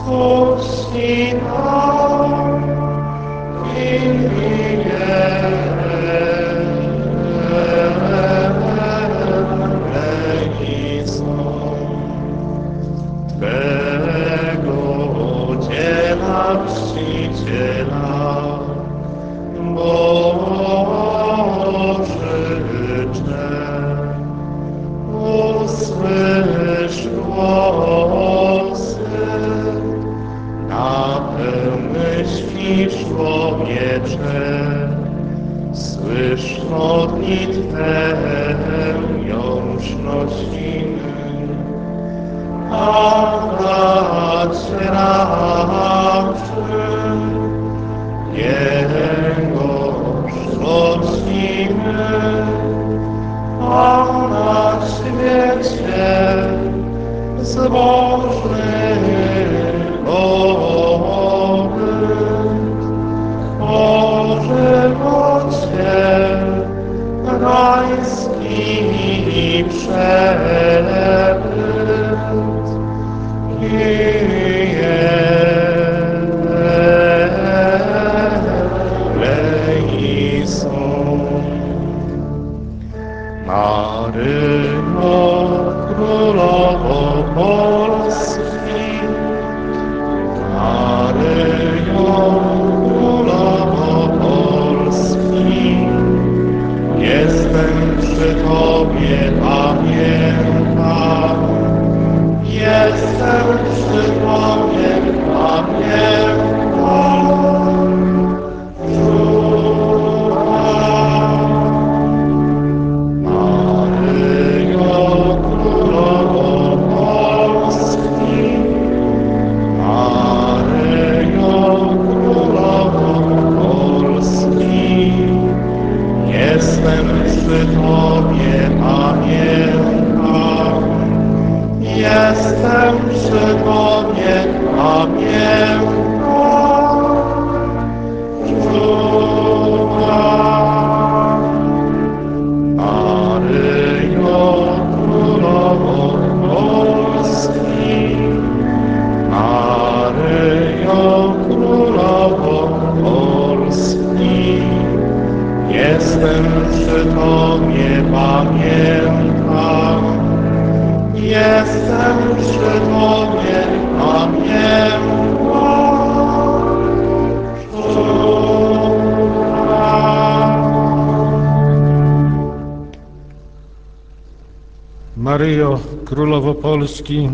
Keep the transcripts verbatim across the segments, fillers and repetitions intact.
Maryjo, Królowo Polski,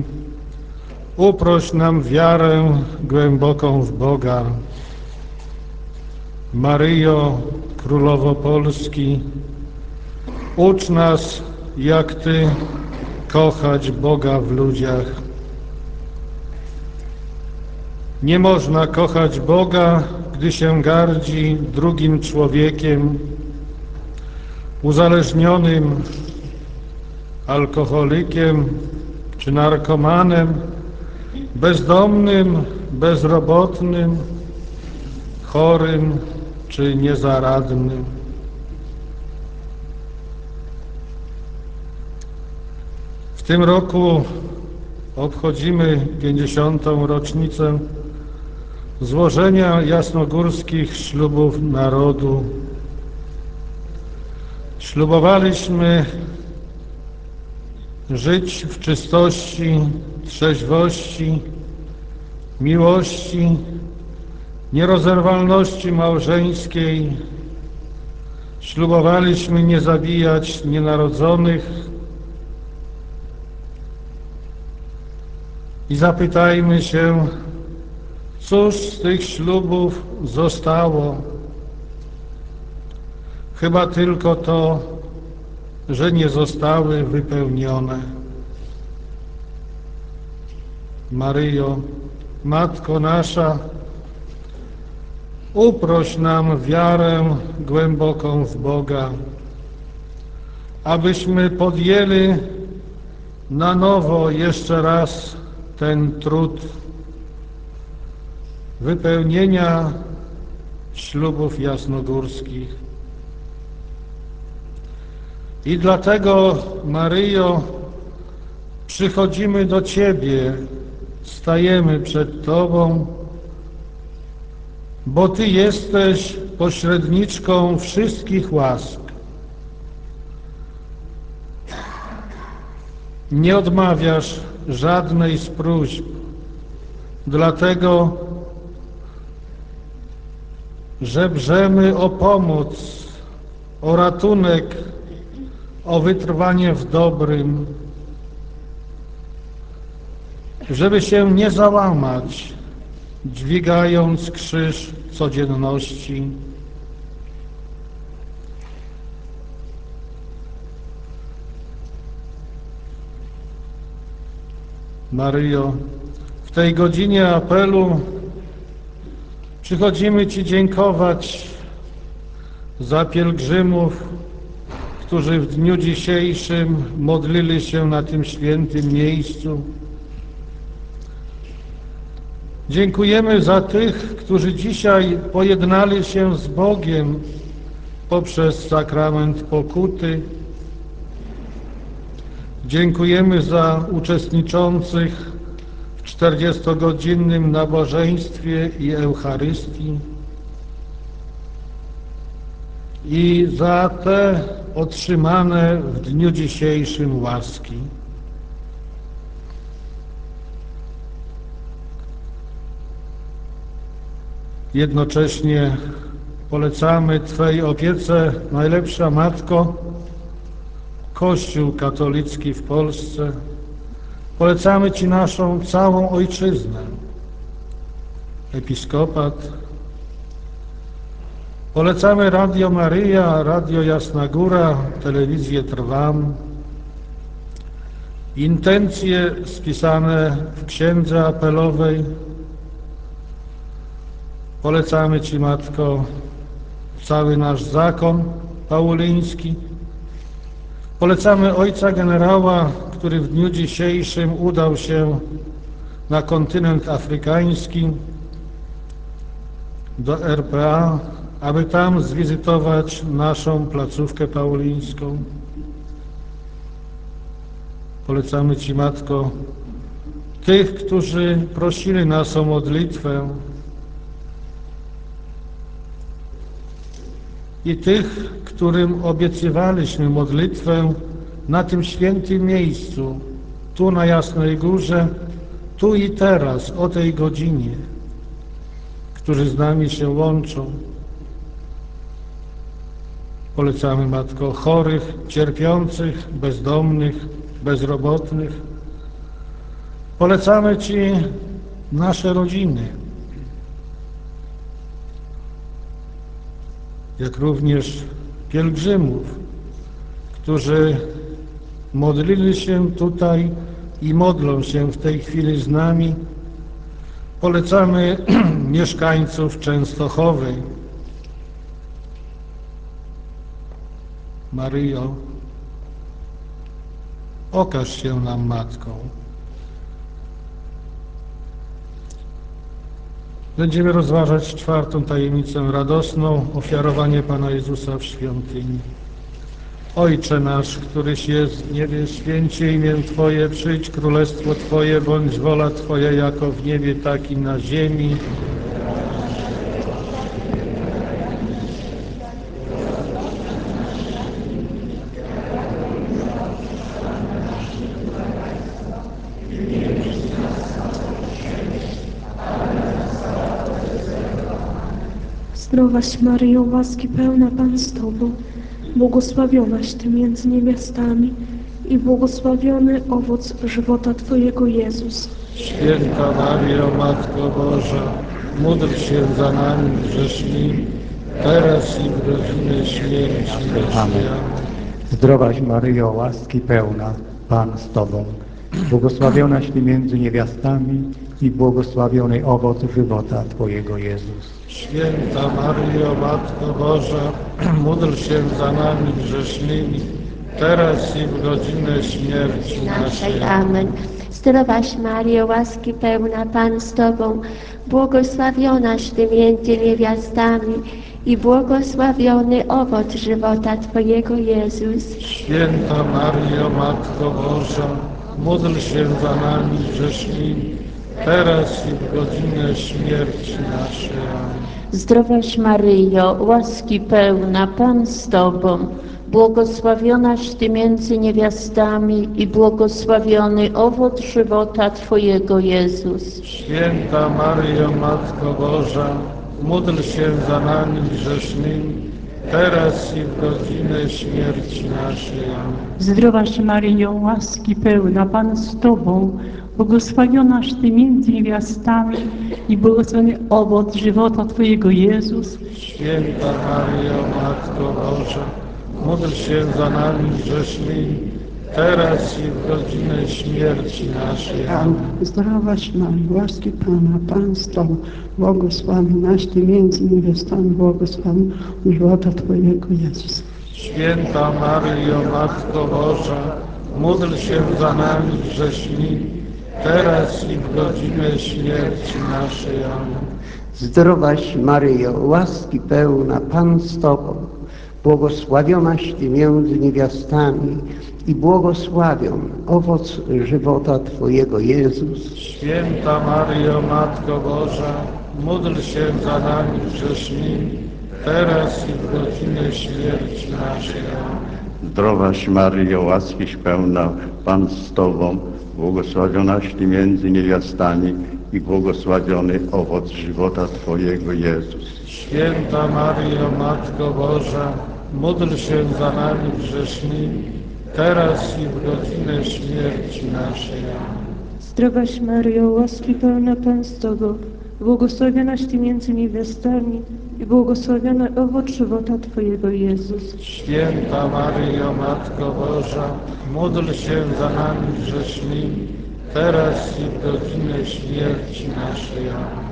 uproś nam wiarę głęboką w Boga. Maryjo, Królowo Polski, ucz nas, jak Ty, kochać Boga w ludziach. Nie można kochać Boga, gdy się gardzi drugim człowiekiem, uzależnionym, alkoholikiem czy narkomanem, bezdomnym, bezrobotnym, chorym czy niezaradnym. W tym roku obchodzimy pięćdziesiątą rocznicę złożenia jasnogórskich ślubów narodu. Ślubowaliśmy żyć w czystości, trzeźwości, miłości, nierozerwalności małżeńskiej. Ślubowaliśmy nie zabijać nienarodzonych. I zapytajmy się, cóż z tych ślubów zostało? Chyba tylko to, że nie zostały wypełnione. Maryjo, Matko nasza, uproś nam wiarę głęboką w Boga, abyśmy podjęli na nowo jeszcze raz ten trud wypełnienia ślubów jasnogórskich. I dlatego, Maryjo, przychodzimy do Ciebie stajemy przed Tobą, bo Ty jesteś pośredniczką wszystkich łask. Nie odmawiasz żadnej z próśb, dlatego żebrzemy o pomoc, o ratunek, o wytrwanie w dobrym, żeby się nie załamać, dźwigając krzyż codzienności. Maryjo, w tej godzinie apelu przychodzimy Ci dziękować za pielgrzymów, którzy w dniu dzisiejszym modlili się na tym świętym miejscu. Dziękujemy za tych, którzy dzisiaj pojednali się z Bogiem poprzez sakrament pokuty. Dziękujemy za uczestniczących w czterdziestogodzinnym nabożeństwie i Eucharystii i za te otrzymane w dniu dzisiejszym łaski. Jednocześnie polecamy Twej opiece, najlepsza Matko, Kościół katolicki w Polsce. Polecamy Ci naszą całą ojczyznę, episkopat. Polecamy Radio Maryja, Radio Jasna Góra, Telewizję Trwam. Intencje spisane w księdze apelowej. Polecamy Ci, Matko, cały nasz zakon pauliński. Polecamy ojca generała, który w dniu dzisiejszym udał się na kontynent afrykański, do R P A, aby tam zwizytować naszą placówkę paulińską. Polecamy Ci, Matko, tych, którzy prosili nas o modlitwę i tych, którym obiecywaliśmy modlitwę na tym świętym miejscu, tu na Jasnej Górze, tu i teraz, o tej godzinie, którzy z nami się łączą. Polecamy, Matko, chorych, cierpiących, bezdomnych, bezrobotnych. Polecamy Ci nasze rodziny, jak również pielgrzymów, którzy modlili się tutaj i modlą się w tej chwili z nami. Polecamy mieszkańców Częstochowy. Maryjo, okaż się nam Matką. Będziemy rozważać czwartą tajemnicę radosną, ofiarowanie Pana Jezusa w świątyni. Ojcze nasz, któryś jest w niebie, święcie imię Twoje, przyjdź królestwo Twoje, bądź wola Twoja jako w niebie, tak i na ziemi. Zdrowaś Maryjo, łaski pełna Pan z Tobą, błogosławionaś Ty między niewiastami i błogosławiony owoc żywota Twojego Jezus. Święta Maryjo, Matko Boża, módl się za nami grzesznymi, teraz i w godzinę śmierci naszej. Amen. Zdrowaś Maryjo, łaski pełna, Pan z Tobą, błogosławionaś Ty między niewiastami i błogosławiony owoc żywota Twojego Jezus. Święta Maryjo, Matko Boża, módl się za nami grzesznymi, teraz i w godzinę śmierci naszej. Amen. Zdrowaś Maryjo, łaski pełna, Pan z Tobą, błogosławionaś Ty między niewiastami i błogosławiony owoc żywota Twojego Jezus. Święta Maryjo, Matko Boża, módl się za nami grzesznymi, teraz i w godzinę śmierci naszej. Amen. Zdrowaś Maryjo, łaski pełna, Pan z Tobą, błogosławionaś Ty między niewiastami i błogosławiony owoc żywota Twojego, Jezus. Święta Maryjo, Matko Boża, módl się za nami grzesznymi, teraz i w godzinę śmierci naszej. Amen. Zdrowaś Maryjo, łaski pełna, Pan z Tobą, błogosławionaś Ty między niewiastami i błogosławiony owoc żywota Twojego, Jezus. Święta Maryjo, Matko Boża, módl się za nami grzesznymi, teraz i w godzinę śmierci naszej. Amen. Zdrowaś Maryjo, łaski Pana, Pan z Tobą, błogosławionaś Ty między niewiastami, błogosławiony żywota Twojego, Jezus. Święta Maryjo, Matko Boża, módl się za nami grzesznymi, teraz i w godzinę śmierci naszej. Amen. Zdrowaś Maryjo, łaski pełna, Pan z Tobą, błogosławionaś Ty między niewiastami i błogosławion owoc żywota Twojego, Jezus. Święta Maryjo, Matko Boża, módl się za nami grzesznymi, teraz i w godzinę śmierci naszej. Amen. Zdrowaś Maryjo, łaskiś pełna, Pan z Tobą, błogosławionaś Ty między niewiastami i błogosławiony owoc żywota Twojego, Jezus. Święta Maryjo, Matko Boża, módl się za nami grzesznymi, teraz i w godzinę śmierci naszej. Amen. Zdrowaś Maryjo, łaski pełna, Pan z Tobą, błogosławionaś Ty między niewiastami i błogosławiony owoc żywota Twojego, Jezus. Święta Maryjo, Matko Boża, módl się za nami grzesznymi, teraz i w godzinę śmierci naszej. Amen.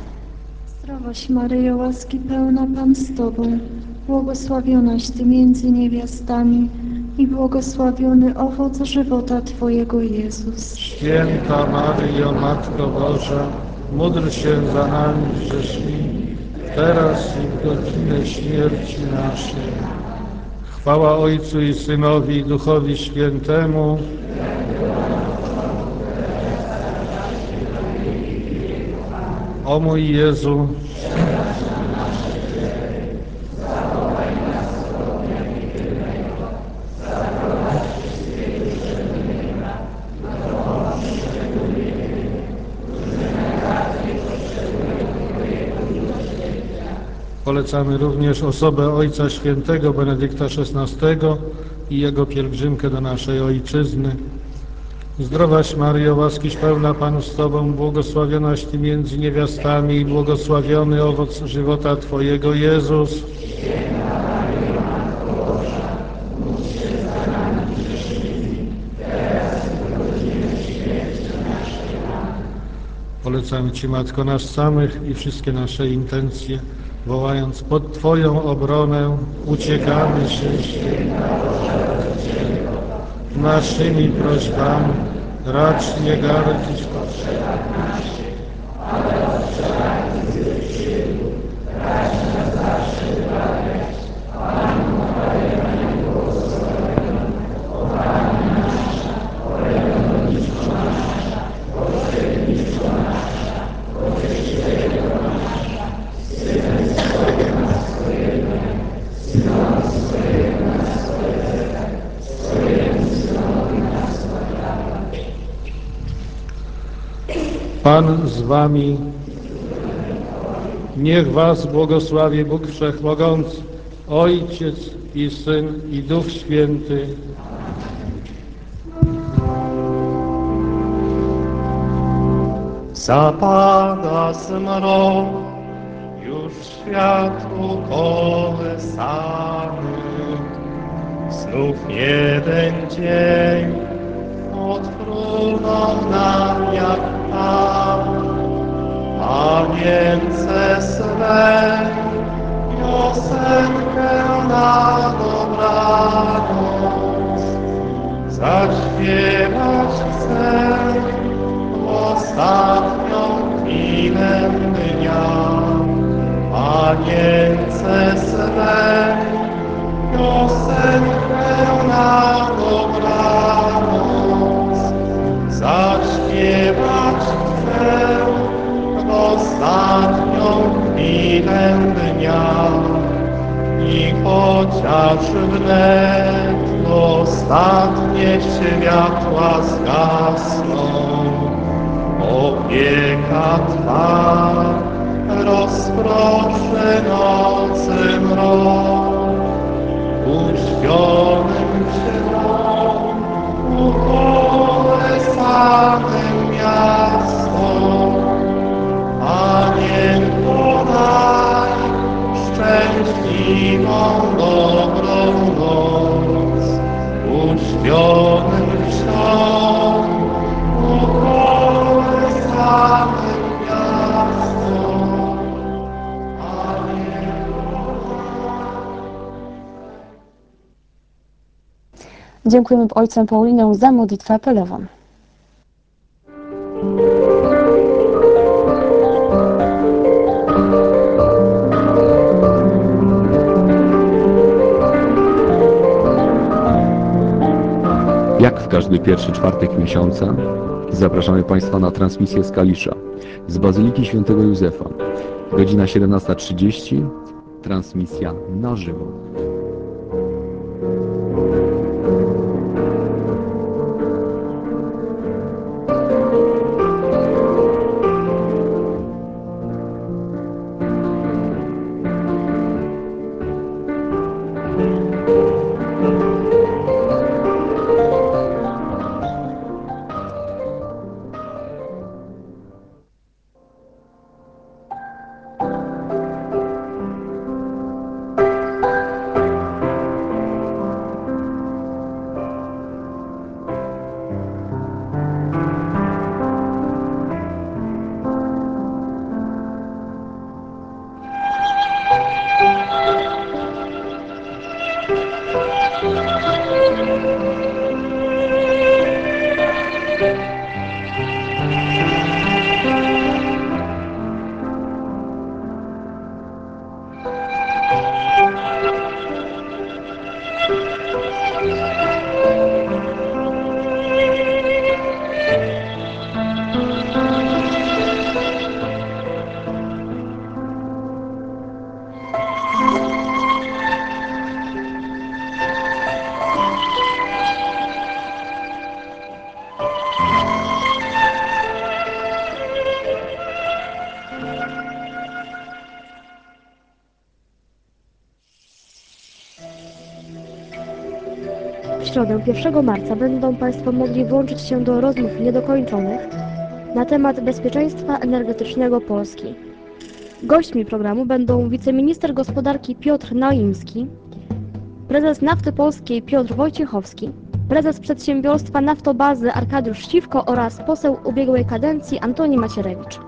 Zdrowaś Maryjo, łaski pełna, Pan z Tobą, błogosławionaś Ty między niewiastami i błogosławiony owoc żywota Twojego, Jezus. Święta Maryjo, Matko Boża, módl się za nami grzesznymi, teraz i w godzinę śmierci naszej. Chwała Ojcu i Synowi i Duchowi Świętemu. O mój Jezu, polecamy również osobę Ojca Świętego Benedykta szesnastego i jego pielgrzymkę do naszej Ojczyzny. Zdrowaś Maryjo, łaskiś pełna, Pan z Tobą, błogosławionaś Ty między niewiastami i błogosławiony owoc żywota Twojego, Jezus. Polecamy Ci, Matko nas samych i wszystkie nasze intencje, wołając pod Twoją obronę, uciekamy się, święta Boża Rodzicielko, naszymi prośbami, racz nie gardzić potrzebach naszych, ale ostrzegaj złych przygód, racz nas zawsze wybawiać. Panno Maryjo, najbłogosławiona, o Pani nasza, orędowniczo nasza, pośrednictwo nasza, pocieszycielko nasza, Synem swojego na swojego, Synowi swojego na swojego, swojemu Synowi na swojego. Pan z Wami, niech Was błogosławi Bóg Wszechmogący, Ojciec i Syn i Duch Święty. Zapada zmrok, już światło kołysamy. Znów jeden dzień odfrunął nam jak Pan. Panience swe, piosenkę na dobranoc. Zaśpiewać chcę ostatnią chwilę dnia. Panience swe, piosenkę na dobranoc. Zaśpiewać chcę ostatnią chwilę dnia. I chociaż wnet ostatnie światła zgasną, opieka Twa rozproszy nocy mrok. Uśpionym cielom ukolesanym miasto, Panie podaj szczęśliwą dobrą noc. Uśpionym cielom ukolesanym miasto, Panie Dziękujemy ojcom Paulinom za modlitwę apelową. Jak w każdy pierwszy czwartek miesiąca zapraszamy Państwa na transmisję z Kalisza, z Bazyliki Świętego Józefa. Godzina siedemnasta trzydzieści, transmisja na żywo. W środę pierwszego marca będą Państwo mogli włączyć się do rozmów niedokończonych na temat bezpieczeństwa energetycznego Polski. Gośćmi programu będą wiceminister gospodarki Piotr Naimski, prezes Nafty Polskiej Piotr Wojciechowski, prezes przedsiębiorstwa Naftobazy Arkadiusz Ściwko oraz poseł ubiegłej kadencji Antoni Macierewicz.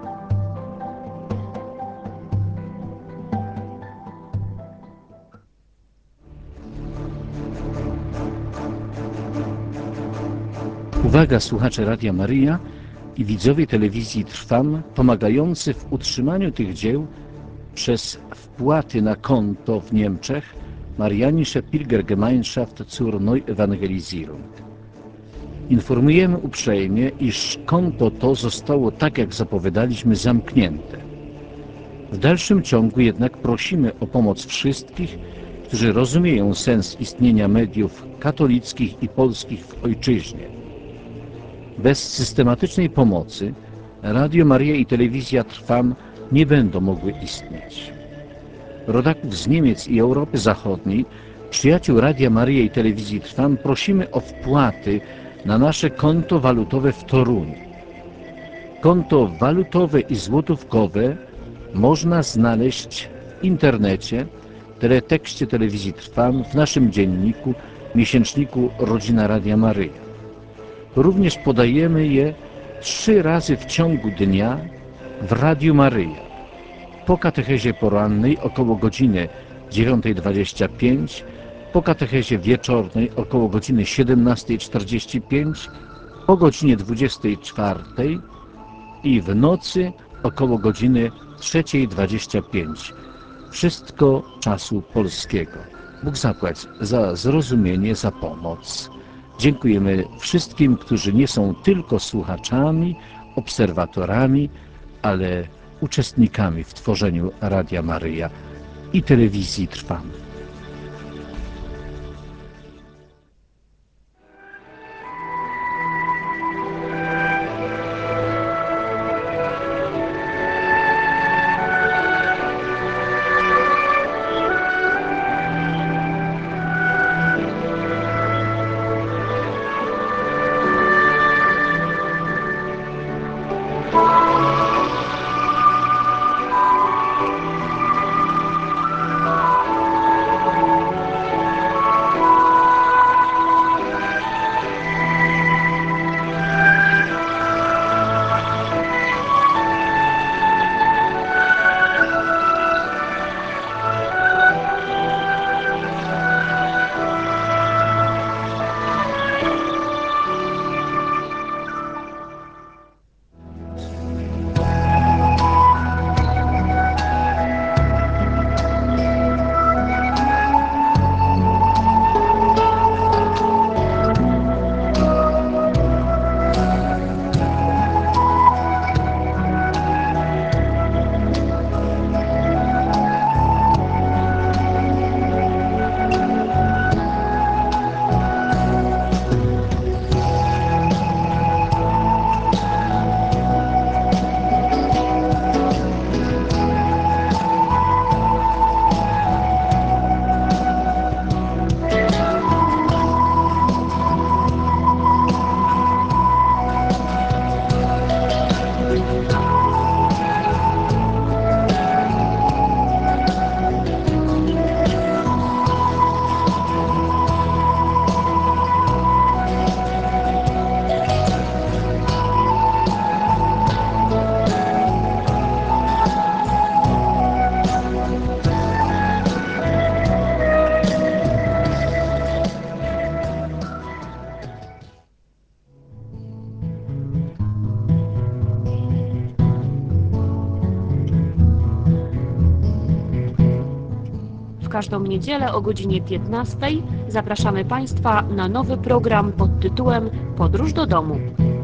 Uwaga, słuchacze Radia Maryja i widzowie telewizji Trwam, pomagający w utrzymaniu tych dzieł przez wpłaty na konto w Niemczech Marianische Pilgergemeinschaft zur Neuevangelisierung. Informujemy uprzejmie, iż konto to zostało, tak jak zapowiadaliśmy, zamknięte. W dalszym ciągu jednak prosimy o pomoc wszystkich, którzy rozumieją sens istnienia mediów katolickich i polskich w ojczyźnie. Bez systematycznej pomocy Radio Maryja i Telewizja Trwam nie będą mogły istnieć. Rodaków z Niemiec i Europy Zachodniej, przyjaciół Radia Maryja i Telewizji Trwam, prosimy o wpłaty na nasze konto walutowe w Toruniu. Konto walutowe i złotówkowe można znaleźć w internecie, teletekście Telewizji Trwam, w naszym dzienniku, miesięczniku Rodzina Radia Maryja. Również podajemy je trzy razy w ciągu dnia w Radiu Maryja. Po katechezie porannej około godziny dziewiątej dwadzieścia pięć, po katechezie wieczornej około godziny siedemnastej czterdzieści pięć, po godzinie dwudziestej czwartej i w nocy około godziny trzeciej dwadzieścia pięć. Wszystko czasu polskiego. Bóg zapłać za zrozumienie, za pomoc. Dziękujemy wszystkim, którzy nie są tylko słuchaczami, obserwatorami, ale uczestnikami w tworzeniu Radia Maryja i telewizji Trwam. każdą niedzielę o godzinie piętnastej zapraszamy Państwa na nowy program pod tytułem Podróż do domu.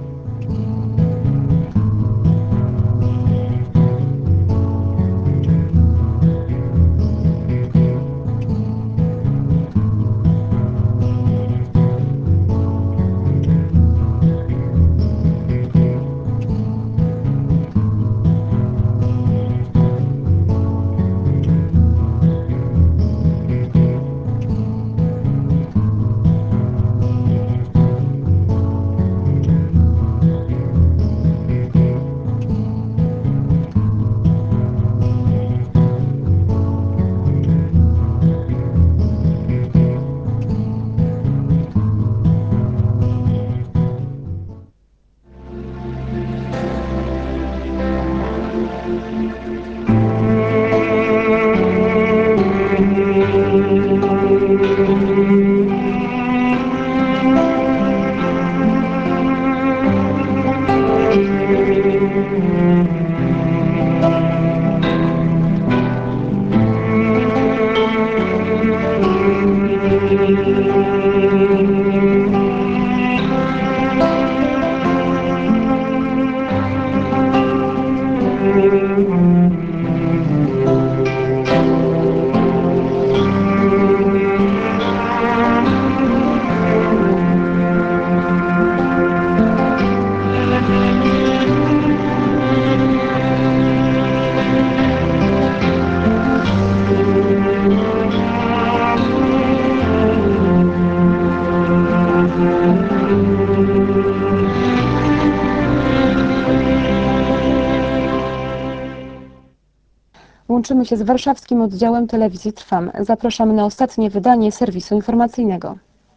Łączymy się z warszawskim oddziałem telewizji Trwam. Zapraszamy na ostatnie wydanie serwisu informacyjnego.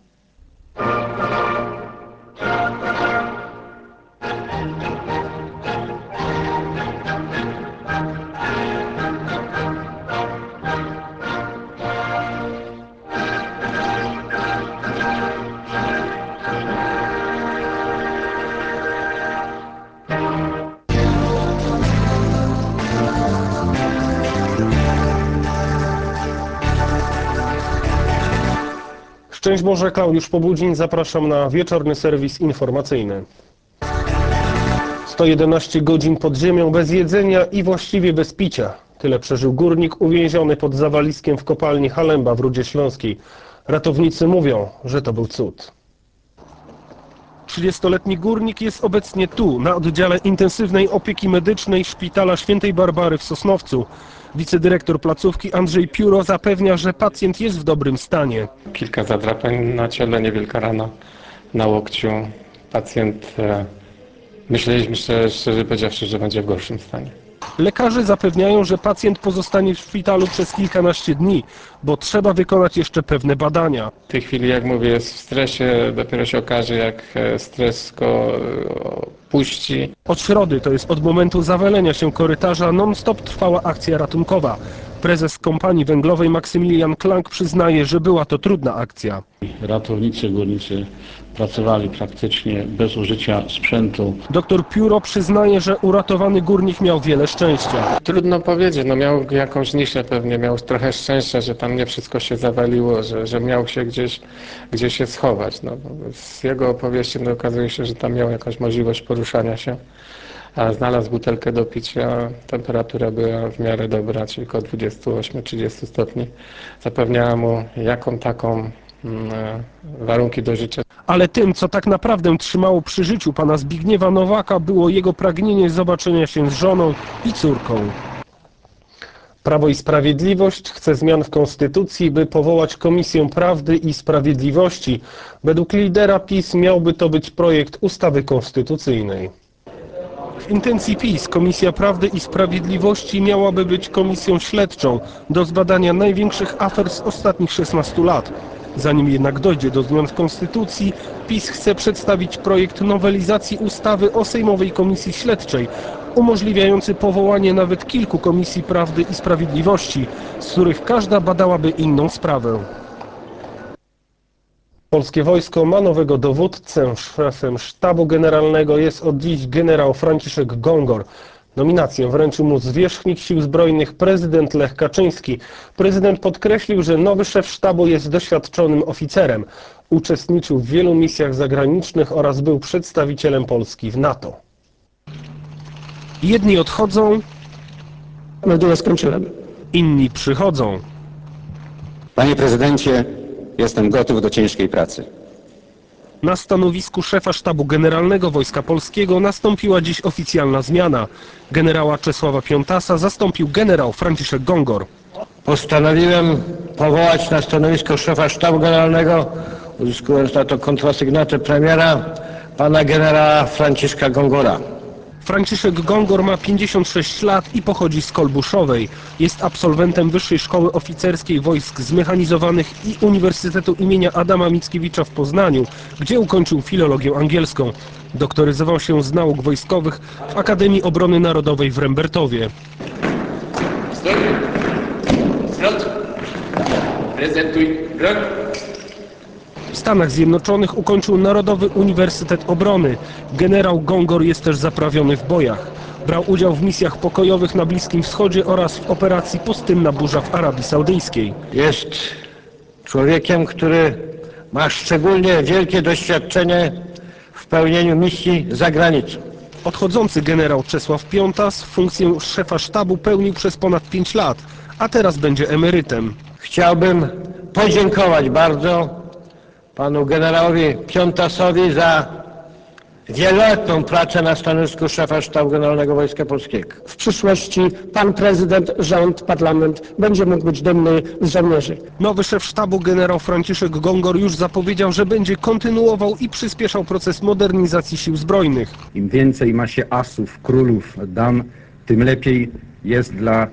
Szczęść Boże, Klaudiusz Pobudzin, zapraszam na wieczorny serwis informacyjny. sto jedenaście godzin pod ziemią bez jedzenia i właściwie bez picia. Tyle przeżył górnik uwięziony pod zawaliskiem w kopalni Halemba w Rudzie Śląskiej. Ratownicy mówią, że to był cud. trzydziestoletni górnik jest obecnie tu, na oddziale intensywnej opieki medycznej Szpitala Świętej Barbary w Sosnowcu. Wicedyrektor placówki Andrzej Pióro zapewnia, że pacjent jest w dobrym stanie. Kilka zadrapań na ciele, niewielka rana na łokciu. Pacjent, e, myśleliśmy szczerze, szczerze powiedziawszy, że będzie w gorszym stanie. Lekarze zapewniają, że pacjent pozostanie w szpitalu przez kilkanaście dni, bo trzeba wykonać jeszcze pewne badania. W tej chwili, jak mówię, jest w stresie, dopiero się okaże, jak stres go puści. Od środy, to jest od momentu zawalenia się korytarza, non-stop trwała akcja ratunkowa. Prezes kompanii węglowej Maksymilian Klank przyznaje, że była to trudna akcja. Ratownicy górnicy pracowali praktycznie bez użycia sprzętu. Doktor Pióro przyznaje, że uratowany górnik miał wiele szczęścia. Trudno powiedzieć, no miał jakąś niszę pewnie, miał trochę szczęścia, że tam nie wszystko się zawaliło, że, że miał się gdzieś, gdzieś się schować. No, z jego opowieści no, okazuje się, że tam miał jakąś możliwość poruszania się. A znalazł butelkę do picia, temperatura była w miarę dobra, czyli około dwadzieścia osiem trzydzieści stopni. Zapewniała mu jaką taką mm, warunki do życia. Ale tym, co tak naprawdę trzymało przy życiu pana Zbigniewa Nowaka, było jego pragnienie zobaczenia się z żoną i córką. Prawo i Sprawiedliwość chce zmian w Konstytucji, by powołać Komisję Prawdy i Sprawiedliwości. Według lidera PiS miałby to być projekt ustawy konstytucyjnej. W intencji PiS Komisja Prawdy i Sprawiedliwości miałaby być komisją śledczą do zbadania największych afer z ostatnich szesnastu lat. Zanim jednak dojdzie do zmian w Konstytucji, PiS chce przedstawić projekt nowelizacji ustawy o Sejmowej Komisji Śledczej, umożliwiający powołanie nawet kilku Komisji Prawdy i Sprawiedliwości, z których każda badałaby inną sprawę. Polskie wojsko ma nowego dowódcę. Szefem sztabu generalnego jest od dziś generał Franciszek Gongor. Nominację wręczył mu zwierzchnik Sił Zbrojnych prezydent Lech Kaczyński. Prezydent podkreślił, że nowy szef sztabu jest doświadczonym oficerem. Uczestniczył w wielu misjach zagranicznych oraz był przedstawicielem Polski w NATO. Jedni odchodzą, Meldunkę skończyłem. Inni przychodzą. Panie prezydencie, jestem gotów do ciężkiej pracy. Na stanowisku szefa sztabu generalnego Wojska Polskiego nastąpiła dziś oficjalna zmiana. Generała Czesława Piątasa zastąpił generał Franciszek Gongor. Postanowiłem powołać na stanowisko szefa sztabu generalnego, uzyskując na to kontrasygnatę premiera, pana generała Franciszka Gongora. Franciszek Gongor ma pięćdziesiąt sześć lat i pochodzi z Kolbuszowej. Jest absolwentem Wyższej Szkoły Oficerskiej Wojsk Zmechanizowanych i Uniwersytetu imienia Adama Mickiewicza w Poznaniu, gdzie ukończył filologię angielską. Doktoryzował się z nauk wojskowych w Akademii Obrony Narodowej w Rembertowie. Stój! Zwrot! Prezentuj broń! W Stanach Zjednoczonych ukończył Narodowy Uniwersytet Obrony. Generał Gongor jest też zaprawiony w bojach. Brał udział w misjach pokojowych na Bliskim Wschodzie oraz w operacji Pustynna Burza w Arabii Saudyjskiej. Jest człowiekiem, który ma szczególnie wielkie doświadczenie w pełnieniu misji za granicą. Odchodzący generał Czesław Piątas funkcję szefa sztabu pełnił przez ponad pięć lat, a teraz będzie emerytem. Chciałbym podziękować bardzo panu generałowi Piątasowi za wieloletnią pracę na stanowisku szefa sztabu generalnego Wojska Polskiego. W przyszłości pan prezydent, rząd, parlament będzie mógł być dumny z żołnierzy. Nowy szef sztabu generał Franciszek Gongor już zapowiedział, że będzie kontynuował i przyspieszał proces modernizacji sił zbrojnych. Im więcej ma się asów, królów, dam, tym lepiej jest dla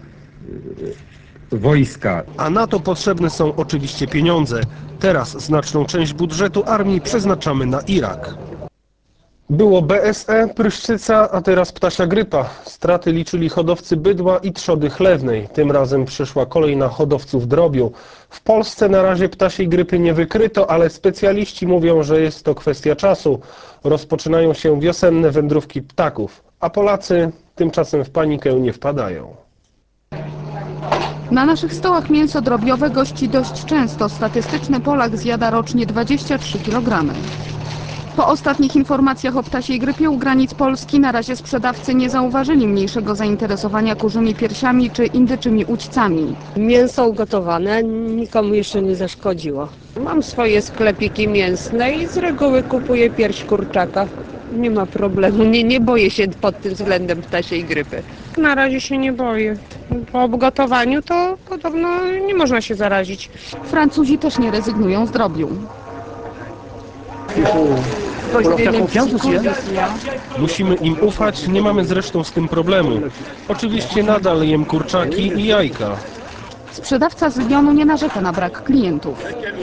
wojska. A na to potrzebne są oczywiście pieniądze. Teraz znaczną część budżetu armii przeznaczamy na Irak. Było B S E, pryszczyca, a teraz ptasia grypa. Straty liczyli hodowcy bydła i trzody chlewnej. Tym razem przyszła kolej na hodowców drobiu. W Polsce na razie ptasiej grypy nie wykryto, ale specjaliści mówią, że jest to kwestia czasu. Rozpoczynają się wiosenne wędrówki ptaków, a Polacy tymczasem w panikę nie wpadają. Na naszych stołach mięso drobiowe gości dość często. Statystyczny Polak zjada rocznie dwadzieścia trzy kilogramy. Po ostatnich informacjach o ptasiej grypie u granic Polski na razie sprzedawcy nie zauważyli mniejszego zainteresowania kurzymi piersiami czy indyczymi udźcami. Mięso ugotowane nikomu jeszcze nie zaszkodziło. Mam swoje sklepiki mięsne i z reguły kupuję pierś kurczaka. Nie ma problemu, nie, nie boję się pod tym względem ptasiej grypy. Na razie się nie boję. Po ugotowaniu to podobno nie można się zarazić. Francuzi też nie rezygnują z drobiu. Musimy im ufać, nie mamy zresztą z tym problemu. Oczywiście nadal jem kurczaki i jajka. Sprzedawca z Lyonu nie narzeka na brak klientów.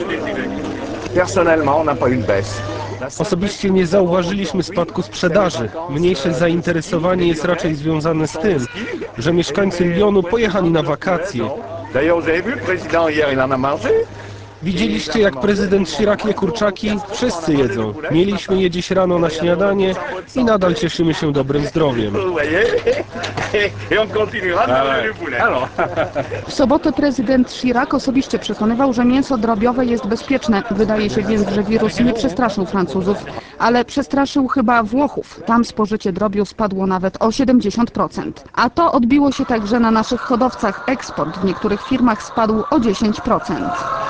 Osobiście nie zauważyliśmy spadku sprzedaży. Mniejsze zainteresowanie jest raczej związane z tym, że mieszkańcy Lyonu pojechali na wakacje. Widzieliście, jak prezydent Chirac je kurczaki? Wszyscy jedzą. Mieliśmy je dziś rano na śniadanie i nadal cieszymy się dobrym zdrowiem. W sobotę prezydent Chirac osobiście przekonywał, że mięso drobiowe jest bezpieczne. Wydaje się więc, że wirus nie przestraszył Francuzów, ale przestraszył chyba Włochów. Tam spożycie drobiu spadło nawet o siedemdziesiąt procent. A to odbiło się także na naszych hodowcach. Eksport w niektórych firmach spadł o dziesięć procent.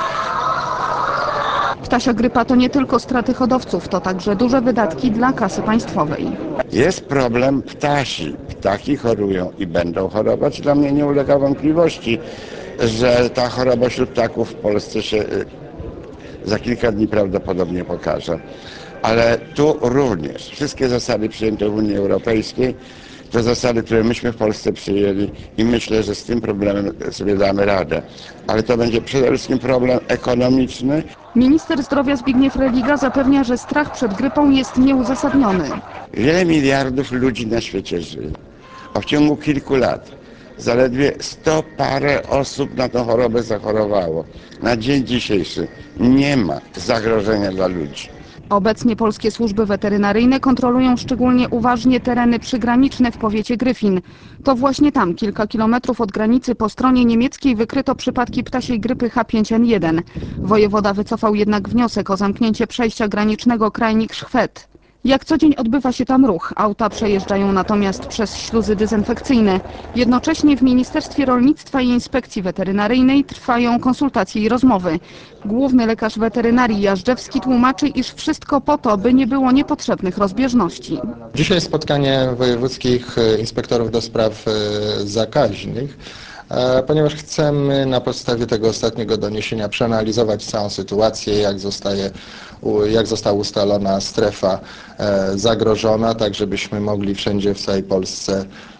Ptasia grypa to nie tylko straty hodowców, to także duże wydatki dla kasy państwowej. Jest problem ptasi. Ptaki chorują i będą chorować. Dla mnie nie ulega wątpliwości, że ta choroba wśród ptaków w Polsce się za kilka dni prawdopodobnie pokaże. Ale tu również wszystkie zasady przyjęte w Unii Europejskiej to zasady, które myśmy w Polsce przyjęli i myślę, że z tym problemem sobie damy radę. Ale to będzie przede wszystkim problem ekonomiczny. Minister zdrowia Zbigniew Religa zapewnia, że strach przed grypą jest nieuzasadniony. Wiele miliardów ludzi na świecie żyje, a w ciągu kilku lat zaledwie sto parę osób na tę chorobę zachorowało. Na dzień dzisiejszy nie ma zagrożenia dla ludzi. Obecnie polskie służby weterynaryjne kontrolują szczególnie uważnie tereny przygraniczne w powiecie Gryfin. To właśnie tam, kilka kilometrów od granicy po stronie niemieckiej, wykryto przypadki ptasiej grypy H pięć N jeden. Wojewoda wycofał jednak wniosek o zamknięcie przejścia granicznego Krajnik-Szwed. Jak co dzień odbywa się tam ruch, auta przejeżdżają natomiast przez śluzy dezynfekcyjne. Jednocześnie w Ministerstwie Rolnictwa i Inspekcji Weterynaryjnej trwają konsultacje i rozmowy. Główny lekarz weterynarii Jażdżewski tłumaczy, iż wszystko po to, by nie było niepotrzebnych rozbieżności. Dzisiaj spotkanie wojewódzkich inspektorów do spraw zakaźnych, ponieważ chcemy na podstawie tego ostatniego doniesienia przeanalizować całą sytuację, jak zostaje, jak została ustalona strefa zagrożona, tak żebyśmy mogli wszędzie w całej Polsce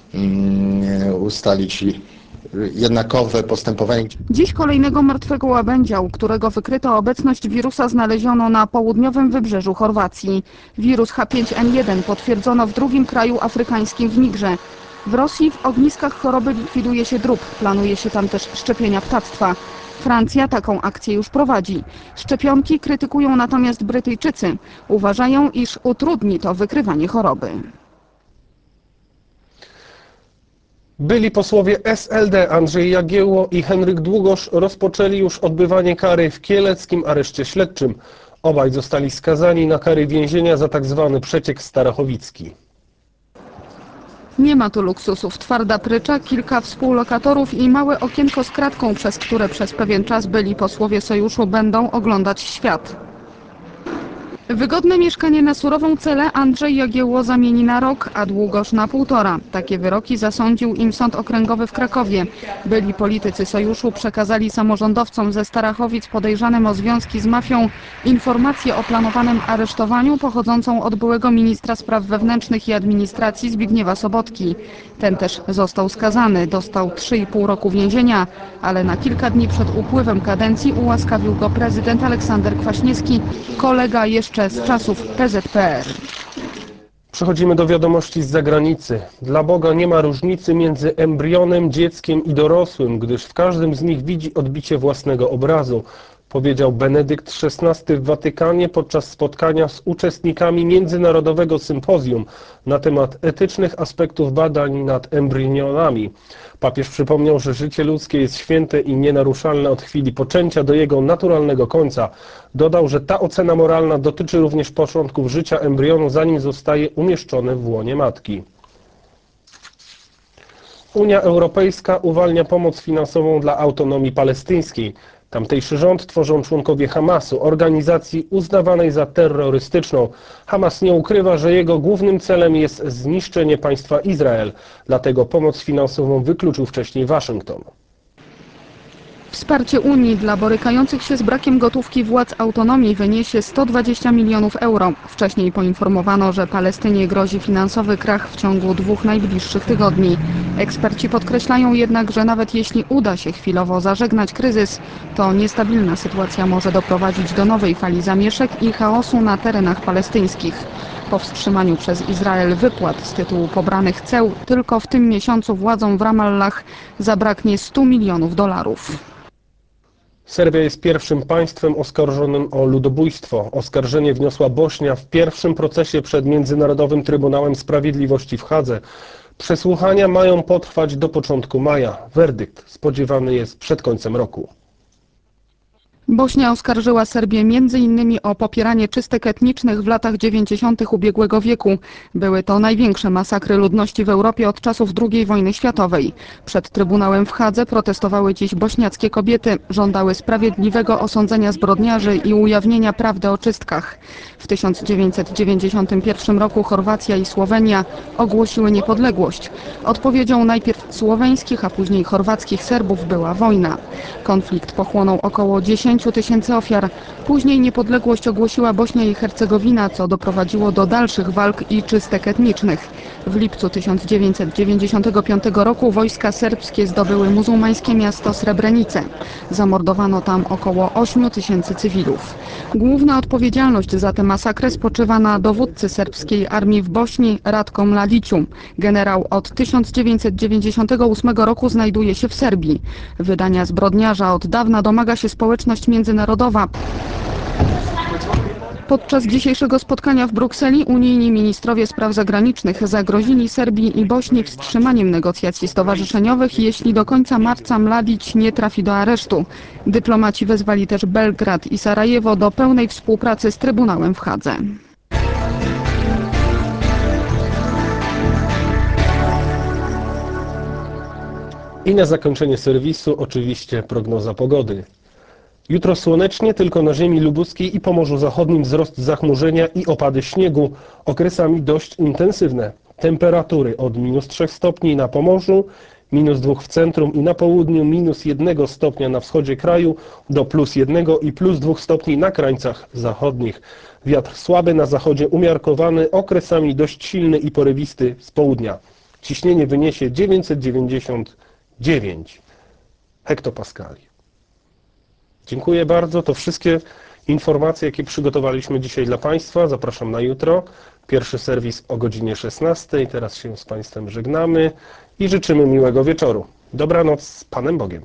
ustalić jednakowe postępowanie. Dziś kolejnego martwego łabędzia, u którego wykryto obecność wirusa, znaleziono na południowym wybrzeżu Chorwacji. Wirus H pięć N jeden potwierdzono w drugim kraju afrykańskim w Nigrze. W Rosji w ogniskach choroby likwiduje się drób. Planuje się tam też szczepienia ptactwa. Francja taką akcję już prowadzi. Szczepionki krytykują natomiast Brytyjczycy. Uważają, iż utrudni to wykrywanie choroby. Byli posłowie S L D Andrzej Jagiełło i Henryk Długosz rozpoczęli już odbywanie kary w kieleckim areszcie śledczym. Obaj zostali skazani na kary więzienia za tzw. przeciek starachowicki. Nie ma tu luksusów. Twarda prycza, kilka współlokatorów i małe okienko z kratką, przez które przez pewien czas byli posłowie sojuszu będą oglądać świat. Wygodne mieszkanie na surową celę Andrzej Jagiełło zamieni na rok, a Długosz na półtora. Takie wyroki zasądził im Sąd Okręgowy w Krakowie. Byli politycy sojuszu przekazali samorządowcom ze Starachowic podejrzanym o związki z mafią informację o planowanym aresztowaniu pochodzącą od byłego ministra spraw wewnętrznych i administracji Zbigniewa Sobotki. Ten też został skazany, dostał trzy i pół roku więzienia, ale na kilka dni przed upływem kadencji ułaskawił go prezydent Aleksander Kwaśniewski, kolega jeszcze z czasów P Z P R. Przechodzimy do wiadomości z zagranicy. Dla Boga nie ma różnicy między embrionem, dzieckiem i dorosłym, gdyż w każdym z nich widzi odbicie własnego obrazu, powiedział Benedykt szesnasty w Watykanie podczas spotkania z uczestnikami Międzynarodowego Sympozjum na temat etycznych aspektów badań nad embrionami. Papież przypomniał, że życie ludzkie jest święte i nienaruszalne od chwili poczęcia do jego naturalnego końca. Dodał, że ta ocena moralna dotyczy również początków życia embrionu, zanim zostaje umieszczone w łonie matki. Unia Europejska uwalnia pomoc finansową dla autonomii palestyńskiej. Tamtejszy rząd tworzą członkowie Hamasu, organizacji uznawanej za terrorystyczną. Hamas nie ukrywa, że jego głównym celem jest zniszczenie państwa Izrael. Dlatego pomoc finansową wykluczył wcześniej Waszyngton. Wsparcie Unii dla borykających się z brakiem gotówki władz autonomii wyniesie sto dwadzieścia milionów euro. Wcześniej poinformowano, że Palestynie grozi finansowy krach w ciągu dwóch najbliższych tygodni. Eksperci podkreślają jednak, że nawet jeśli uda się chwilowo zażegnać kryzys, to niestabilna sytuacja może doprowadzić do nowej fali zamieszek i chaosu na terenach palestyńskich. Po wstrzymaniu przez Izrael wypłat z tytułu pobranych ceł, tylko w tym miesiącu władzom w Ramallah zabraknie stu milionów dolarów. Serbia jest pierwszym państwem oskarżonym o ludobójstwo. Oskarżenie wniosła Bośnia w pierwszym procesie przed Międzynarodowym Trybunałem Sprawiedliwości w Hadze. Przesłuchania mają potrwać do początku maja. Werdykt spodziewany jest przed końcem roku. Bośnia oskarżyła Serbię między innymi o popieranie czystek etnicznych w latach dziewięćdziesiątych ubiegłego wieku. Były to największe masakry ludności w Europie od czasów drugiej wojny światowej. Przed Trybunałem w Hadze protestowały dziś bośniackie kobiety. Żądały sprawiedliwego osądzenia zbrodniarzy i ujawnienia prawdy o czystkach. W tysiąc dziewięćset dziewięćdziesiątym pierwszym roku Chorwacja i Słowenia ogłosiły niepodległość. Odpowiedzią najpierw słoweńskich, a później chorwackich Serbów była wojna. Konflikt pochłonął około dziesięć tysięcy ofiar. Później niepodległość ogłosiła Bośnia i Hercegowina, co doprowadziło do dalszych walk i czystek etnicznych. W lipcu tysiąc dziewięćset dziewięćdziesiątego piątego roku wojska serbskie zdobyły muzułmańskie miasto Srebrenice. Zamordowano tam około ośmiu tysięcy cywilów. Główna odpowiedzialność za tę masakrę spoczywa na dowódcy serbskiej armii w Bośni, Ratko Mladiciu. Generał od tysiąc dziewięćset dziewięćdziesiątego ósmego roku znajduje się w Serbii. Wydania zbrodniarza od dawna domaga się społeczność międzynarodowa. Podczas dzisiejszego spotkania w Brukseli unijni ministrowie spraw zagranicznych zagrozili Serbii i Bośni wstrzymaniem negocjacji stowarzyszeniowych, jeśli do końca marca Mladić nie trafi do aresztu. Dyplomaci wezwali też Belgrad i Sarajewo do pełnej współpracy z Trybunałem w Hadze. I na zakończenie serwisu oczywiście prognoza pogody. Jutro słonecznie, tylko na ziemi lubuskiej i Pomorzu Zachodnim wzrost zachmurzenia i opady śniegu, okresami dość intensywne. Temperatury od minus trzech stopni na Pomorzu, minus dwóch w centrum i na południu, minus jednego stopnia na wschodzie kraju, do plus jednego i plus dwóch stopni na krańcach zachodnich. Wiatr słaby na zachodzie umiarkowany, okresami dość silny i porywisty z południa. Ciśnienie wyniesie dziewięćset dziewięćdziesiąt dziewięć hektopaskali. Dziękuję bardzo. To wszystkie informacje, jakie przygotowaliśmy dzisiaj dla Państwa. Zapraszam na jutro. Pierwszy serwis o godzinie szesnastej. Teraz się z Państwem żegnamy i życzymy miłego wieczoru. Dobranoc z Panem Bogiem.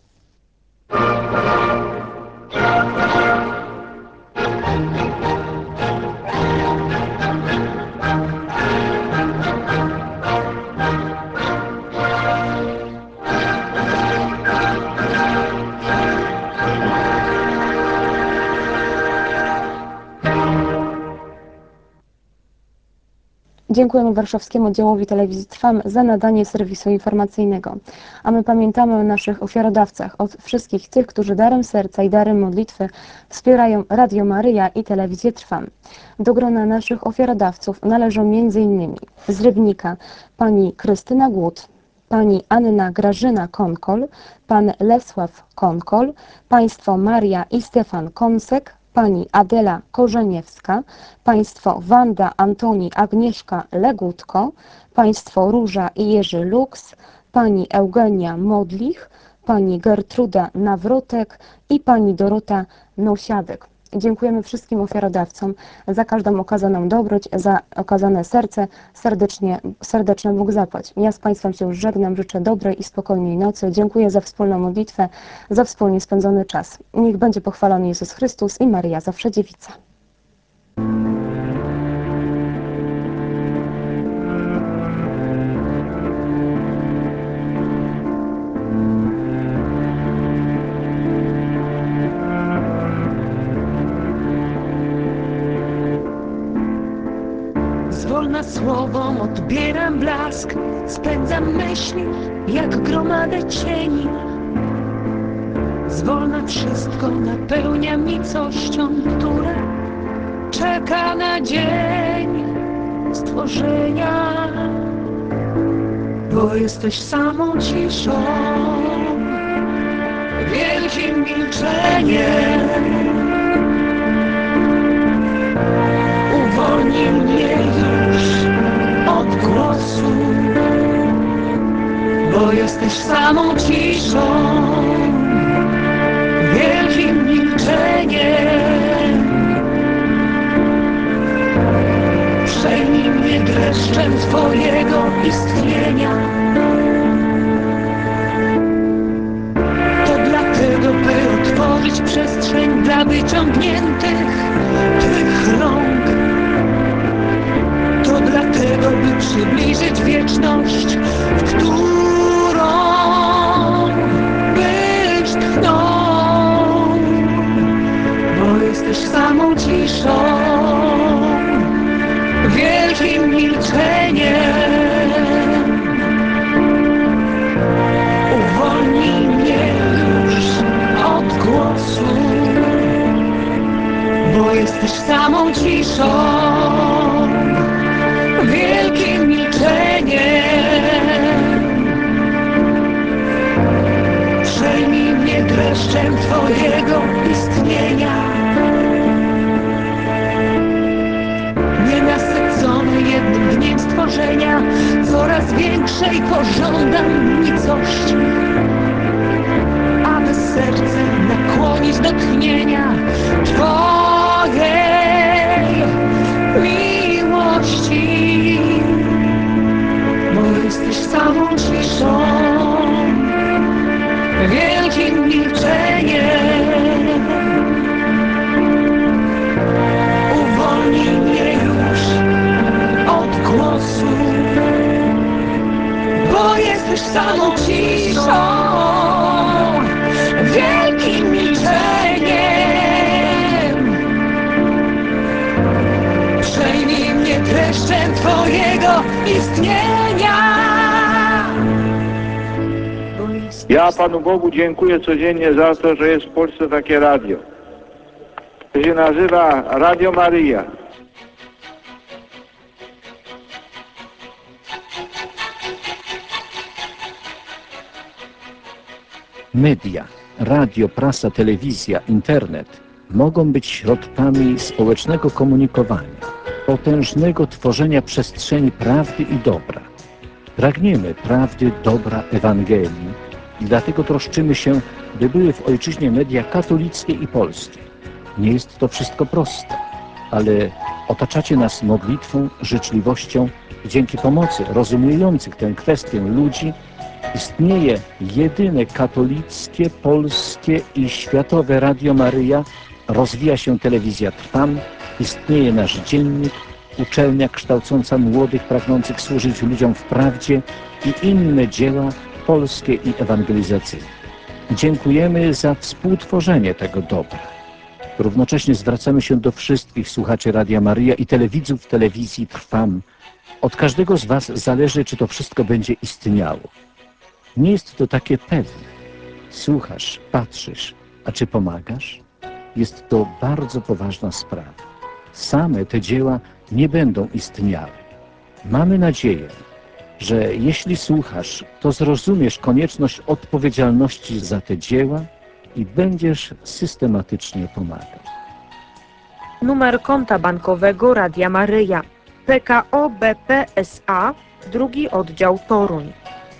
Dziękujemy warszawskiemu oddziałowi telewizji Trwam za nadanie serwisu informacyjnego. A my pamiętamy o naszych ofiarodawcach, od wszystkich tych, którzy darem serca i darem modlitwy wspierają Radio Maryja i telewizję Trwam. Do grona naszych ofiarodawców należą między innymi z Rybnika pani Krystyna Głód, pani Anna Grażyna Konkol, pan Lesław Konkol, państwo Maria i Stefan Konsek, pani Adela Korzeniewska, państwo Wanda, Antoni, Agnieszka Legutko, państwo Róża i Jerzy Lux, pani Eugenia Modlich, pani Gertruda Nawrotek i pani Dorota Nosiadek. Dziękujemy wszystkim ofiarodawcom za każdą okazaną dobroć, za okazane serce. Serdecznie, serdeczny Bóg zapłać. Ja z Państwem się już żegnam, życzę dobrej i spokojnej nocy. Dziękuję za wspólną modlitwę, za wspólnie spędzony czas. Niech będzie pochwalony Jezus Chrystus i Maryja zawsze Dziewica. Zwolna słowom odbieram blask, spędzam myśli jak gromadę cieni. Zwolna wszystko napełnia nicością, która czeka na dzień stworzenia. Bo jesteś samą ciszą, wielkim milczeniem. Uwolnij mnie już od głosu, bo jesteś samą ciszą, wielkim milczeniem. Przejmij mnie dreszczem Twojego istnienia. To dlatego, by otworzyć przestrzeń dla wyciągniętych Twych rąk. To dlatego, by przybliżyć wieczność, w którą być tchną. Bo jesteś samą ciszą, wielkim milczeniem. Uwolnij mnie już od głosu, bo jesteś samą ciszą, wielkim milczeniem. Przejmij mnie dreszczem Twojego istnienia. Nienasycony jednym dniem stworzenia, coraz większej pożądam nicości, aby serce nakłonić do tchnienia Twojej miłości. Bo jesteś samą ciszą, wielkim milczeniem. Uwolnij mnie już od głosu, bo jesteś samą ciszą, wielkim milczeniem. Przejmij mnie dreszczem Twojego istnienia. Ja Panu Bogu dziękuję codziennie za to, że jest w Polsce takie radio. To się nazywa Radio Maryja. Media, radio, prasa, telewizja, internet mogą być środkami społecznego komunikowania, potężnego tworzenia przestrzeni prawdy i dobra. Pragniemy prawdy, dobra Ewangelii i dlatego troszczymy się, by były w ojczyźnie media katolickie i polskie. Nie jest to wszystko proste, ale otaczacie nas modlitwą, życzliwością i dzięki pomocy rozumujących tę kwestię ludzi istnieje jedyne katolickie, polskie i światowe Radio Maryja, rozwija się telewizja Trwam, istnieje nasz dziennik, uczelnia kształcąca młodych pragnących służyć ludziom w prawdzie i inne dzieła polskie i ewangelizacyjne. Dziękujemy za współtworzenie tego dobra. Równocześnie zwracamy się do wszystkich słuchaczy Radia Maryja i telewidzów telewizji Trwam. Od każdego z Was zależy, czy to wszystko będzie istniało. Nie jest to takie pewne. Słuchasz, patrzysz, a czy pomagasz? Jest to bardzo poważna sprawa. Same te dzieła nie będą istniały. Mamy nadzieję, że jeśli słuchasz, to zrozumiesz konieczność odpowiedzialności za te dzieła i będziesz systematycznie pomagał. Numer konta bankowego Radia Maryja. P K O B P S A, drugi oddział Toruń.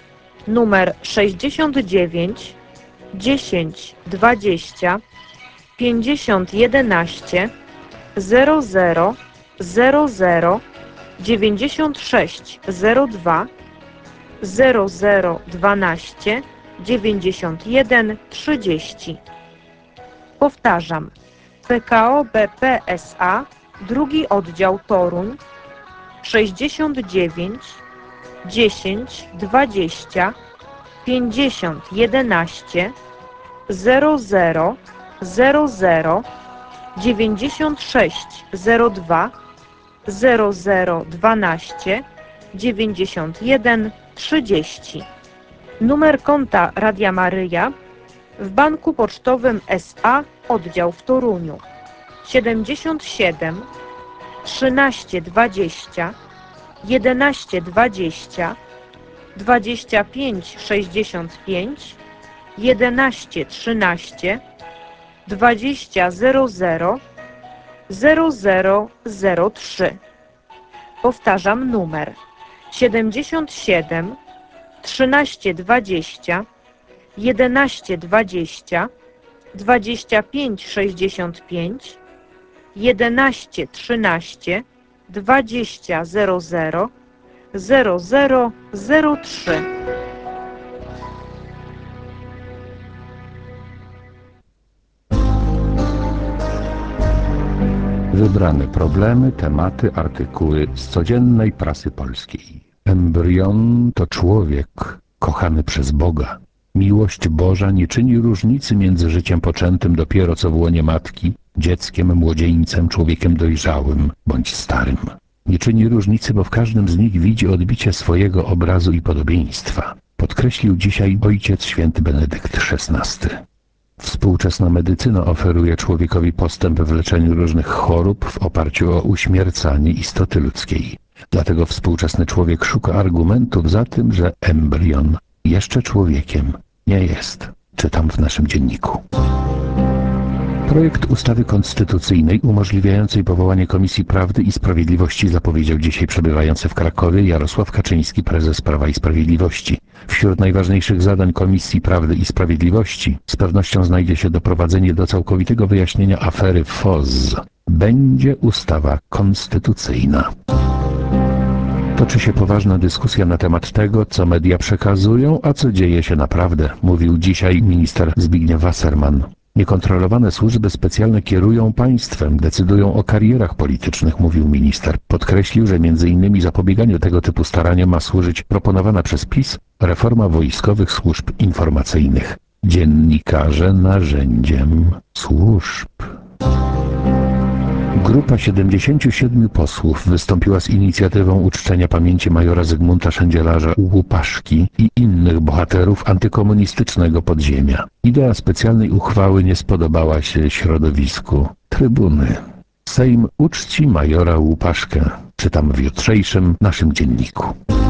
Numer sześćdziesiąt dziewięć dziesięć dwadzieścia pięćdziesiąt jedenaście zero zero zero zero dziewięćdziesiąt sześć zero dwa zero zero dwanaście dziewięćdziesiąt jeden trzydzieści. Powtarzam. P K O B P S A, drugi oddział Toruń, sześćdziesiąt dziewięć dziesięć dwadzieścia pięćdziesiąt jedenaście zero zero zero zero dziewięćdziesiąt sześć zero dwa zero zero dwanaście dziewięćdziesiąt jeden trzydzieści. Numer konta Radia Maryja w Banku Pocztowym S A, oddział w Toruniu siedemdziesiąt siedem trzynaście dwadzieścia jedenaście dwadzieścia dwadzieścia pięć sześćdziesiąt pięć jedenaście trzynaście dwadzieścia zero zero zero zero zero trzy. Powtarzam numer siedemdziesiąt siedem trzynaście dwadzieścia jedenaście dwadzieścia dwadzieścia pięć sześćdziesiąt pięć jedenaście trzynaście dwadzieścia zero zero zero zero zero trzy. Wybrane problemy, tematy, artykuły z codziennej prasy polskiej. Embrion to człowiek kochany przez Boga. Miłość Boża nie czyni różnicy między życiem poczętym dopiero co w łonie matki, dzieckiem, młodzieńcem, człowiekiem dojrzałym bądź starym. Nie czyni różnicy, bo w każdym z nich widzi odbicie swojego obrazu i podobieństwa. Podkreślił dzisiaj ojciec święty Benedykt szesnasty. Współczesna medycyna oferuje człowiekowi postęp w leczeniu różnych chorób w oparciu o uśmiercanie istoty ludzkiej. Dlatego współczesny człowiek szuka argumentów za tym, że embrion jeszcze człowiekiem nie jest. Czytam w naszym dzienniku. Projekt ustawy konstytucyjnej umożliwiającej powołanie Komisji Prawdy i Sprawiedliwości zapowiedział dzisiaj przebywający w Krakowie Jarosław Kaczyński, prezes Prawa i Sprawiedliwości. Wśród najważniejszych zadań Komisji Prawdy i Sprawiedliwości z pewnością znajdzie się doprowadzenie do całkowitego wyjaśnienia afery F O Z. Będzie ustawa konstytucyjna. Toczy się poważna dyskusja na temat tego, co media przekazują, a co dzieje się naprawdę, mówił dzisiaj minister Zbigniew Wasserman. Niekontrolowane służby specjalne kierują państwem, decydują o karierach politycznych, mówił minister. Podkreślił, że między innymi zapobieganiu tego typu staraniom ma służyć proponowana przez PiS reforma wojskowych służb informacyjnych. Dziennikarze narzędziem służb. Grupa siedemdziesięciu siedmiu posłów wystąpiła z inicjatywą uczczenia pamięci majora Zygmunta Szędzielarza Łupaszki i innych bohaterów antykomunistycznego podziemia. Idea specjalnej uchwały nie spodobała się środowisku Trybuny. Sejm uczci majora Łupaszkę. Czytam w jutrzejszym naszym dzienniku.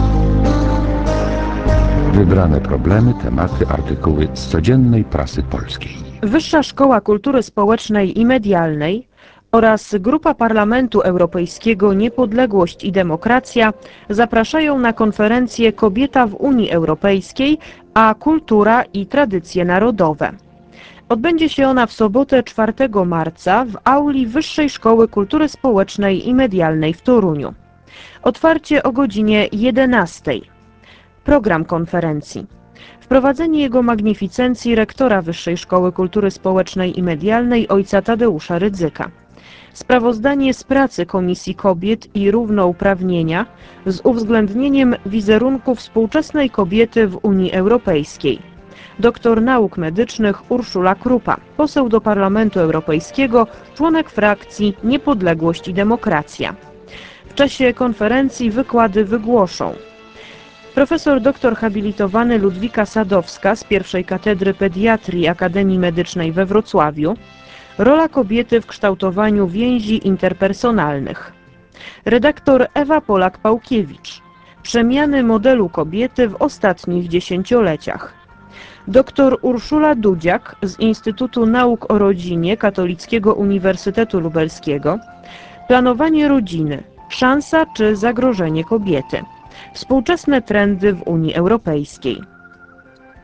Wybrane problemy, tematy, artykuły z codziennej prasy polskiej. Wyższa Szkoła Kultury Społecznej i Medialnej oraz Grupa Parlamentu Europejskiego Niepodległość i Demokracja zapraszają na konferencję Kobieta w Unii Europejskiej, a kultura i tradycje narodowe. Odbędzie się ona w sobotę czwartego marca w auli Wyższej Szkoły Kultury Społecznej i Medialnej w Toruniu. Otwarcie o godzinie jedenastej. Program konferencji. Wprowadzenie jego magnificencji rektora Wyższej Szkoły Kultury Społecznej i Medialnej ojca Tadeusza Rydzyka. Sprawozdanie z pracy Komisji Kobiet i Równouprawnienia z uwzględnieniem wizerunku współczesnej kobiety w Unii Europejskiej. Doktor nauk medycznych Urszula Krupa, poseł do Parlamentu Europejskiego, członek frakcji Niepodległość i Demokracja. W czasie konferencji wykłady wygłoszą profesor doktor habilitowany Ludwika Sadowska z pierwszej Katedry Pediatrii Akademii Medycznej we Wrocławiu, rola kobiety w kształtowaniu więzi interpersonalnych. Redaktor Ewa Polak-Pałkiewicz, przemiany modelu kobiety w ostatnich dziesięcioleciach. Doktor Urszula Dudziak z Instytutu Nauk o Rodzinie Katolickiego Uniwersytetu Lubelskiego, planowanie rodziny, szansa czy zagrożenie kobiety. Współczesne trendy w Unii Europejskiej.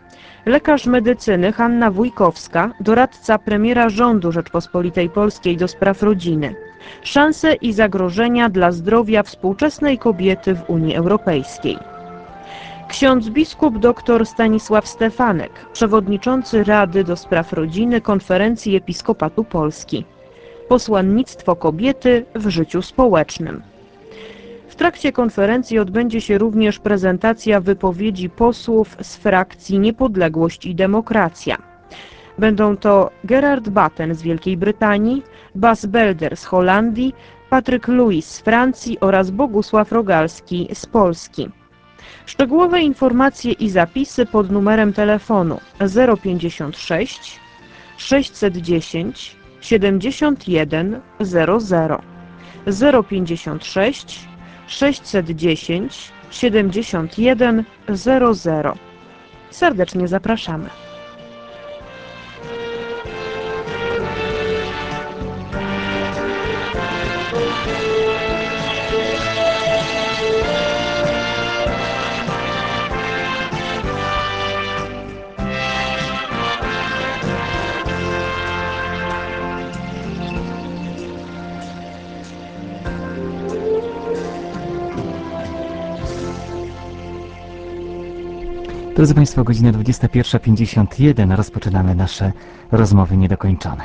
Lekarz medycyny Hanna Wójkowska, doradca premiera rządu Rzeczpospolitej Polskiej do spraw rodziny. Szanse i zagrożenia dla zdrowia współczesnej kobiety w Unii Europejskiej. Ksiądz biskup dr Stanisław Stefanek, przewodniczący Rady do spraw rodziny Konferencji Episkopatu Polski. Posłannictwo kobiety w życiu społecznym. W trakcie konferencji odbędzie się również prezentacja wypowiedzi posłów z frakcji Niepodległość i Demokracja. Będą to Gerard Batten z Wielkiej Brytanii, Bas Belder z Holandii, Patryk Luis z Francji oraz Bogusław Rogalski z Polski. Szczegółowe informacje i zapisy pod numerem telefonu zero pięćdziesiąt sześć sześćset dziesięć siedemdziesiąt jeden zero zero, zero pięćdziesiąt sześć sześćset dziesięć siedemdziesiąt jeden zero zero. Serdecznie zapraszamy. Drodzy Państwo, godzina dwudziesta pierwsza pięćdziesiąt jeden. Rozpoczynamy nasze rozmowy niedokończone.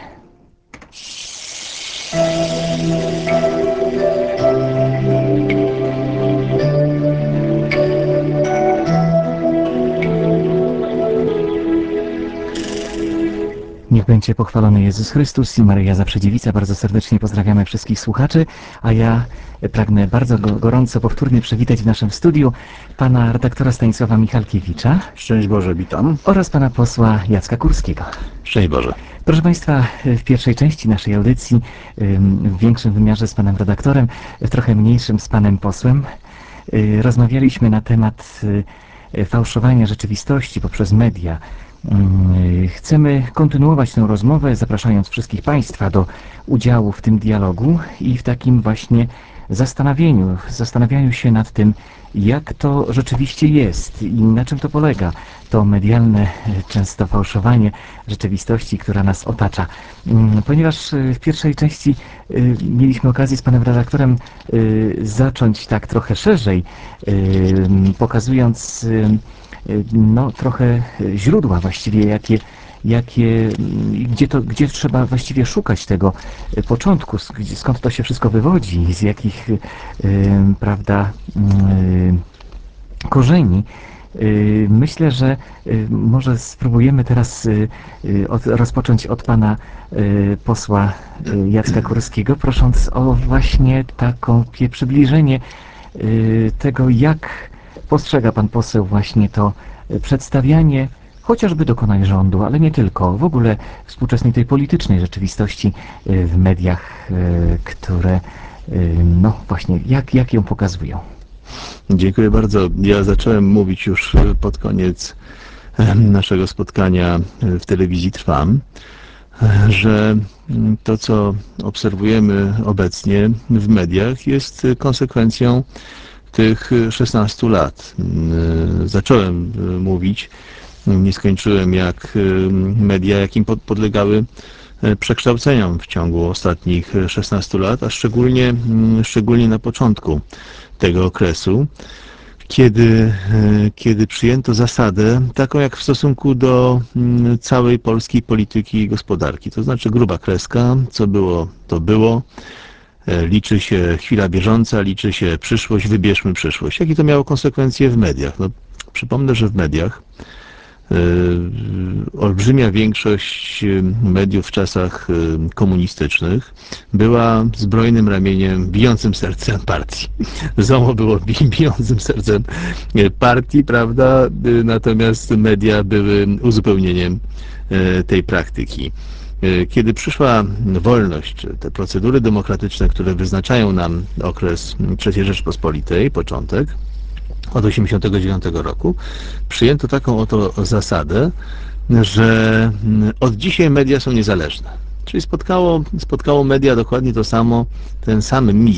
Niech będzie pochwalony Jezus Chrystus i Maryja Zawsze Dziewica. Bardzo serdecznie pozdrawiamy wszystkich słuchaczy, a ja pragnę bardzo go, gorąco powtórnie przywitać w naszym studiu pana redaktora Stanisława Michalkiewicza. Szczęść Boże, witam. Oraz pana posła Jacka Kurskiego. Szczęść Boże. Proszę Państwa, w pierwszej części naszej audycji, w większym wymiarze z panem redaktorem, w trochę mniejszym z panem posłem, rozmawialiśmy na temat fałszowania rzeczywistości poprzez media. Chcemy kontynuować tę rozmowę, zapraszając wszystkich Państwa do udziału w tym dialogu i w takim właśnie zastanowieniu, zastanawianiu się nad tym, jak to rzeczywiście jest i na czym to polega, to medialne często fałszowanie rzeczywistości, która nas otacza. Ponieważ w pierwszej części mieliśmy okazję z panem redaktorem zacząć tak trochę szerzej, pokazując no trochę źródła właściwie, jakie, jakie, gdzie, to, gdzie trzeba właściwie szukać tego początku, skąd to się wszystko wywodzi, z jakich, y, prawda, y, korzeni. Y, myślę, że y, może spróbujemy teraz y, od, rozpocząć od pana y, posła y, Jacka Kurskiego, prosząc o właśnie takie przybliżenie y, tego, jak postrzega pan poseł właśnie to przedstawianie chociażby dokonań rządu, ale nie tylko, w ogóle współczesnej tej politycznej rzeczywistości w mediach, które no właśnie, jak, jak ją pokazują. Dziękuję bardzo. Ja zacząłem mówić już pod koniec naszego spotkania w telewizji Trwam, że to, co obserwujemy obecnie w mediach, jest konsekwencją tych szesnastu lat. Zacząłem mówić, nie skończyłem, jak media, jakim podlegały przekształceniom w ciągu ostatnich szesnastu lat, a szczególnie, szczególnie na początku tego okresu, kiedy, kiedy przyjęto zasadę taką jak w stosunku do całej polskiej polityki i gospodarki. To znaczy gruba kreska, co było, to było. Liczy się chwila bieżąca, liczy się przyszłość, wybierzmy przyszłość. Jakie to miało konsekwencje w mediach? No, przypomnę, że w mediach yy, olbrzymia większość mediów w czasach yy, komunistycznych była zbrojnym ramieniem, bijącym sercem partii. Z o mo było bi bijącym sercem partii, prawda? Yy, natomiast media były uzupełnieniem yy, tej praktyki. Kiedy przyszła wolność, te procedury demokratyczne, które wyznaczają nam okres trzeciej Rzeczpospolitej, początek, od osiemdziesiątego dziewiątego roku, przyjęto taką oto zasadę, że od dzisiaj media są niezależne. Czyli spotkało, spotkało media dokładnie to samo, ten sam mit,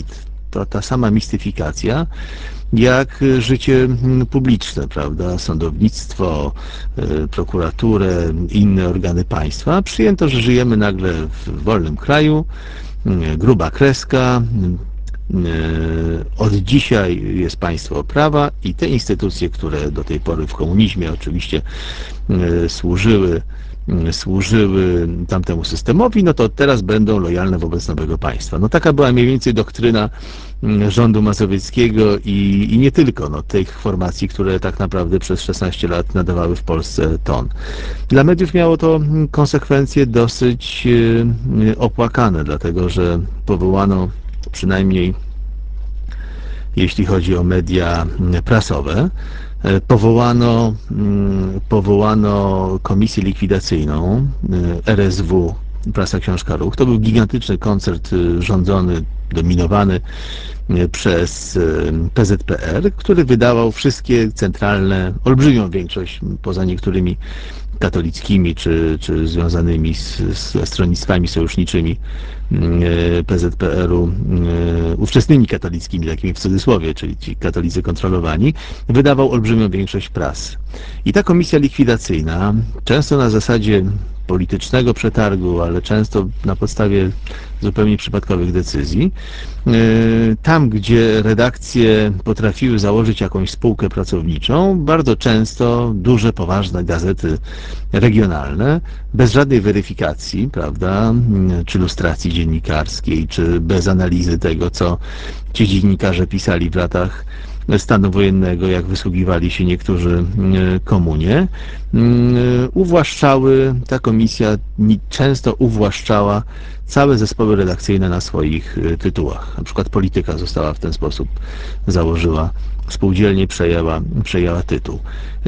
to ta sama mistyfikacja, jak życie publiczne, prawda, sądownictwo, prokuraturę, inne organy państwa. Przyjęto, że żyjemy nagle w wolnym kraju, gruba kreska, od dzisiaj jest państwo prawa i te instytucje, które do tej pory w komunizmie oczywiście służyły służyły tamtemu systemowi, no to teraz będą lojalne wobec nowego państwa. No taka była mniej więcej doktryna rządu mazowieckiego i, i nie tylko, no, tych formacji, które tak naprawdę przez szesnaście lat nadawały w Polsce ton. Dla mediów miało to konsekwencje dosyć opłakane, dlatego że powołano przynajmniej jeśli chodzi o media prasowe, Powołano, powołano komisję likwidacyjną R S W Prasa Książka Ruch. To był gigantyczny koncert rządzony, dominowany przez P Z P R, który wydawał wszystkie centralne, olbrzymią większość, poza niektórymi katolickimi czy, czy związanymi z, z stronnictwami sojuszniczymi P Z P R u, ówczesnymi katolickimi, takimi w cudzysłowie, czyli ci katolicy kontrolowani, wydawał olbrzymią większość prasy. I ta komisja likwidacyjna, często na zasadzie politycznego przetargu, ale często na podstawie zupełnie przypadkowych decyzji, tam, gdzie redakcje potrafiły założyć jakąś spółkę pracowniczą, bardzo często duże, poważne gazety regionalne, bez żadnej weryfikacji, prawda, czy lustracji dziennikarskiej, czy bez analizy tego, co ci dziennikarze pisali w latach stanu wojennego, jak wysługiwali się niektórzy komunie, uwłaszczały, ta komisja często uwłaszczała całe zespoły redakcyjne na swoich tytułach. Na przykład Polityka została w ten sposób, założyła spółdzielnie, przejęła, przejęła tytuł.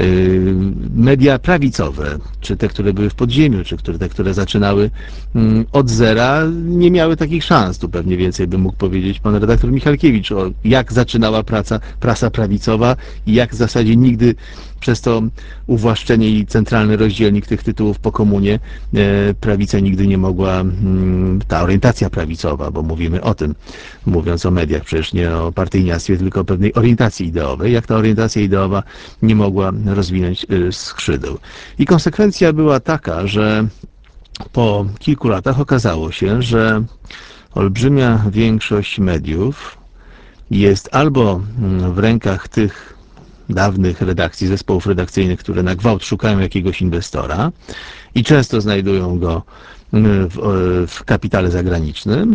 Media prawicowe, czy te, które były w podziemiu, czy które, te, które zaczynały od zera, nie miały takich szans. Tu pewnie więcej by mógł powiedzieć pan redaktor Michalkiewicz, o jak zaczynała praca, prasa prawicowa i jak w zasadzie nigdy przez to uwłaszczenie i centralny rozdzielnik tych tytułów po komunie prawica nigdy nie mogła, ta orientacja prawicowa, bo mówimy o tym, mówiąc o mediach, przecież nie o partyjniactwie, tylko o pewnej orientacji ideowej, jak ta orientacja ideowa nie mogła rozwinąć skrzydeł. I konsekwencja była taka, że po kilku latach okazało się, że olbrzymia większość mediów jest albo w rękach tych dawnych redakcji, zespołów redakcyjnych, które na gwałt szukają jakiegoś inwestora i często znajdują go w, w kapitale zagranicznym,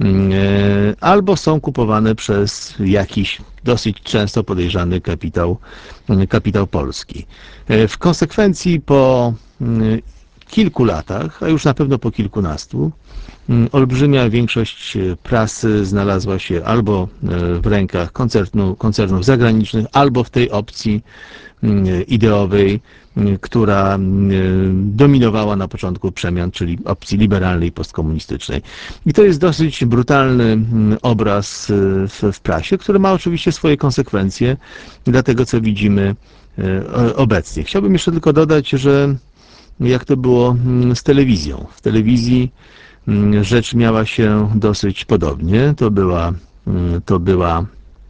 albo są kupowane przez jakiś dosyć często podejrzany kapitał, kapitał polski. W konsekwencji po kilku latach, a już na pewno po kilkunastu, olbrzymia większość prasy znalazła się albo w rękach koncernu, koncernów zagranicznych, albo w tej opcji ideowej, która dominowała na początku przemian, czyli opcji liberalnej, postkomunistycznej. I to jest dosyć brutalny obraz w, w prasie, który ma oczywiście swoje konsekwencje dla tego, co widzimy obecnie. Chciałbym jeszcze tylko dodać, że jak to było z telewizją. W telewizji rzecz miała się dosyć podobnie. To była, to była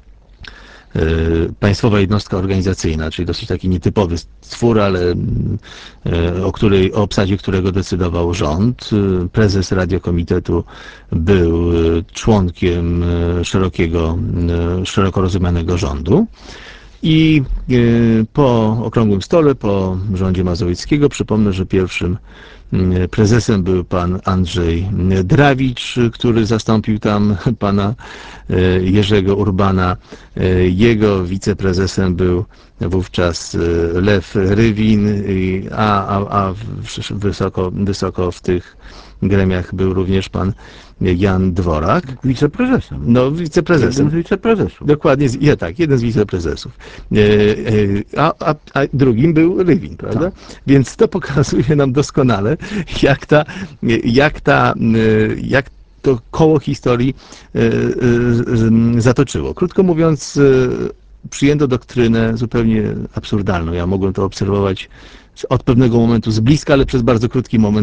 państwowa jednostka organizacyjna, czyli dosyć taki nietypowy stwór, ale o, której, o obsadzie którego decydował rząd. Prezes Radiokomitetu był członkiem szerokiego, szeroko rozumianego rządu. I po okrągłym stole, po rządzie Mazowieckiego, przypomnę, że pierwszym prezesem był pan Andrzej Drawicz, który zastąpił tam pana Jerzego Urbana. Jego wiceprezesem był wówczas Lew Rywin, a, a, a wysoko, wysoko w tych gremiach był również pan Jan Dworak. Wiceprezesem. No, wiceprezesem. Jeden z wiceprezesów. Dokładnie, ja, tak, jeden z wiceprezesów. A, a, a drugim był Rywin, prawda? Tak. Więc to pokazuje nam doskonale, jak ta, jak ta, jak to koło historii zatoczyło. Krótko mówiąc, przyjęto doktrynę zupełnie absurdalną. Ja mogłem to obserwować od pewnego momentu z bliska, ale przez bardzo krótki moment